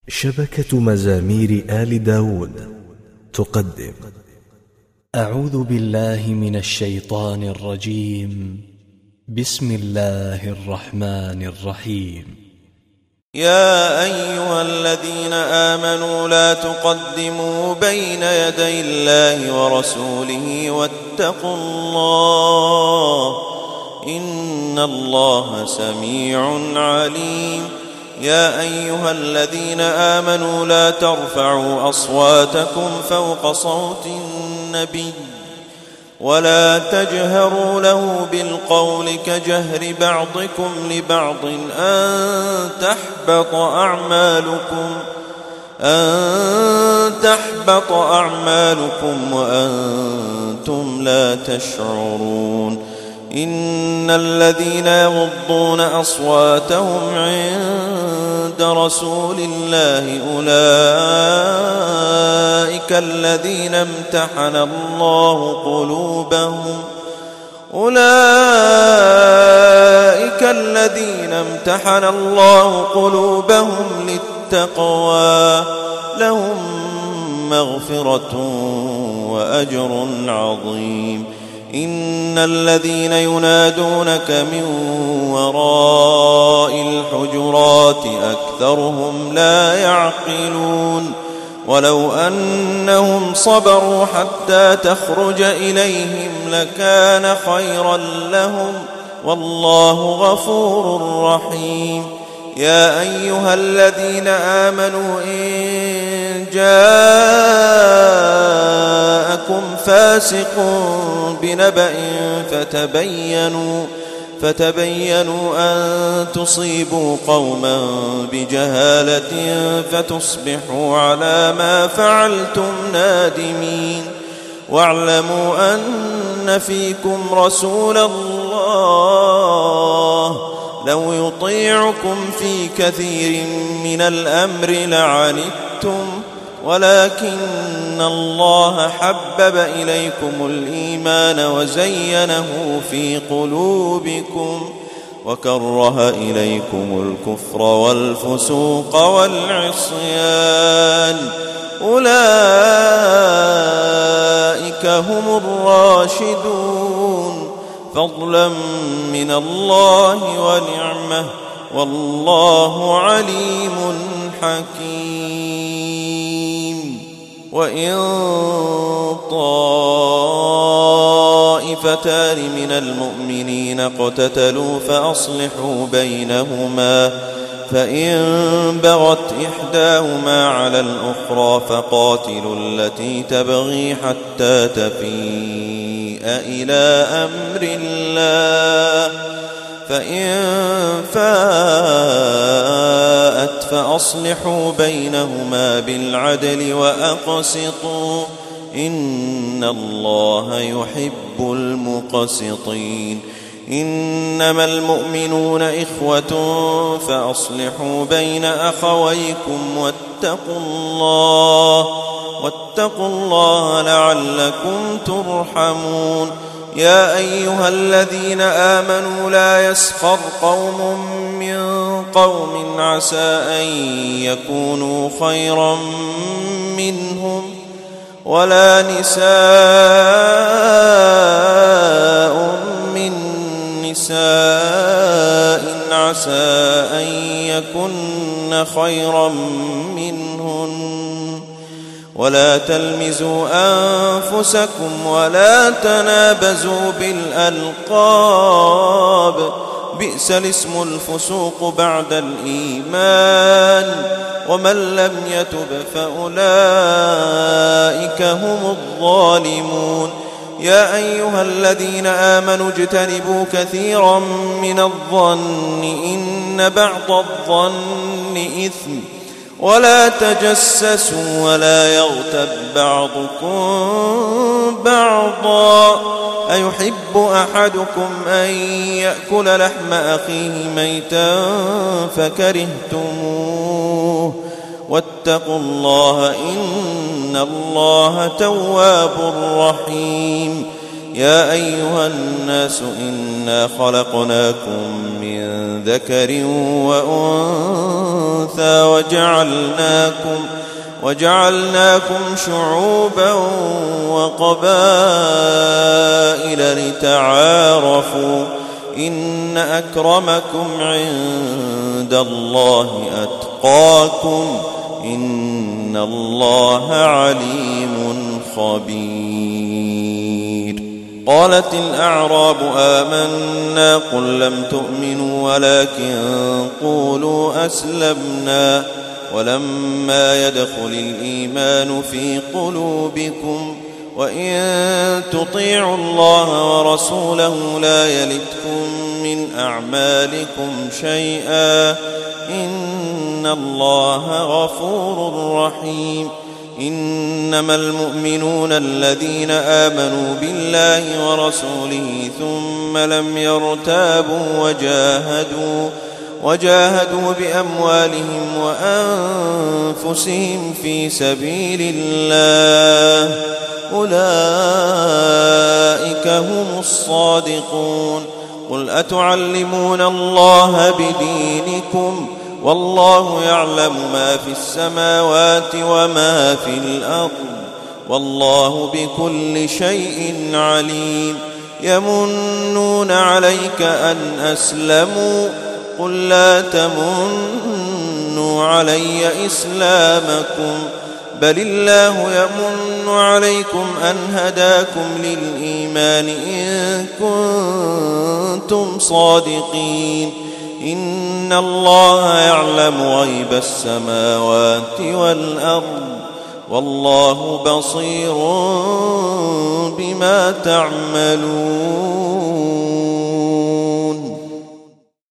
شبكة مزامير آل داود تقدم. أعوذ بالله من الشيطان الرجيم. بسم الله الرحمن الرحيم. يا أيها الذين آمنوا لا تقدموا بين يدي الله ورسوله واتقوا الله إن الله سميع عليم. يا أيها الذين آمنوا لا ترفعوا أصواتكم فوق صوت النبي ولا تجهروا له بالقول كجهر بعضكم لبعض أن تحبط أعمالكم وأنتم لا تشعرون. إن الذين يغضون أصواتهم عند رسول الله أولئك الذين امتحن الله قلوبهم للتقوى لهم مغفرة وأجر عظيم. إن الذين ينادونك من وراء الحجرات أكثرهم لا يعقلون. ولو أنهم صبروا حتى تخرج إليهم لكان خيرا لهم والله غفور رحيم. يا أيها الذين آمنوا إن جاءكم فاسق بنبأ فتبينوا أن تصيبوا قوما بجهالة فتصبحوا على ما فعلتم نادمين. واعلموا أن فيكم رسول الله لو يطيعكم في كثير من الأمر لعنتم ولكن الله حبب إليكم الإيمان وزينه في قلوبكم وكره إليكم الكفر والفسوق والعصيان أولئك هم الراشدون فضلا من الله ونعمة والله عليم حكيم. وإن طائفتان من المؤمنين اقتتلوا فأصلحوا بينهما فإن بغت إحداهما على الأخرى فقاتلوا التي تبغي حتى تفيء إلى أمر الله فإن فاءت فأصلحوا بينهما بالعدل وأقسطوا إن الله يحب المقسطين. إنما المؤمنون إخوة فأصلحوا بين أخويكم واتقوا الله لعلكم ترحمون. يا أيها الذين آمنوا لا يسخر قوم من قوم عسى أن يكونوا خيرا منهم ولا نساء من نساء عسى أن يكن خيرا منهن ولا تلمزوا أنفسكم ولا تنابزوا بالألقاب بئس الاسم الفسوق بعد الإيمان ومن لم يتب فأولئك هم الظالمون. يا أيها الذين آمنوا اجتنبوا كثيرا من الظن إن بعض الظن إثم ولا تجسسوا ولا يغتب بعضكم بعضا أيحب أحدكم أن يأكل لحم أخيه ميتا فكرهتموه واتقوا الله إن الله تواب رحيم. يا أيها الناس إنا خلقناكم من ذكر وأنثى وجعلناكم شعوبا وقبائل لتعارفوا إن أكرمكم عند الله أتقاكم إن الله عليم خبير. قالت الأعراب آمنا قل لم تؤمنوا ولكن قولوا أسلمنا ولما يدخل الإيمان في قلوبكم وإن تطيعوا الله ورسوله لا يلتكم من أعمالكم شيئا إن الله غفور رحيم. إنما المؤمنون الذين آمنوا بالله ورسوله ثم لم يرتابوا وجاهدوا بأموالهم وأنفسهم في سبيل الله أولئك هم الصادقون. قل أتعلمون الله بدينكم والله يعلم ما في السماوات وما في الأرض والله بكل شيء عليم. يمنون عليك أن أسلموا قل لا تمنوا علي إسلامكم بل الله يمن عليكم أن هداكم للإيمان إن كنتم صادقين. إن الله يعلم غيب السماوات والأرض والله بصير بما تعملون.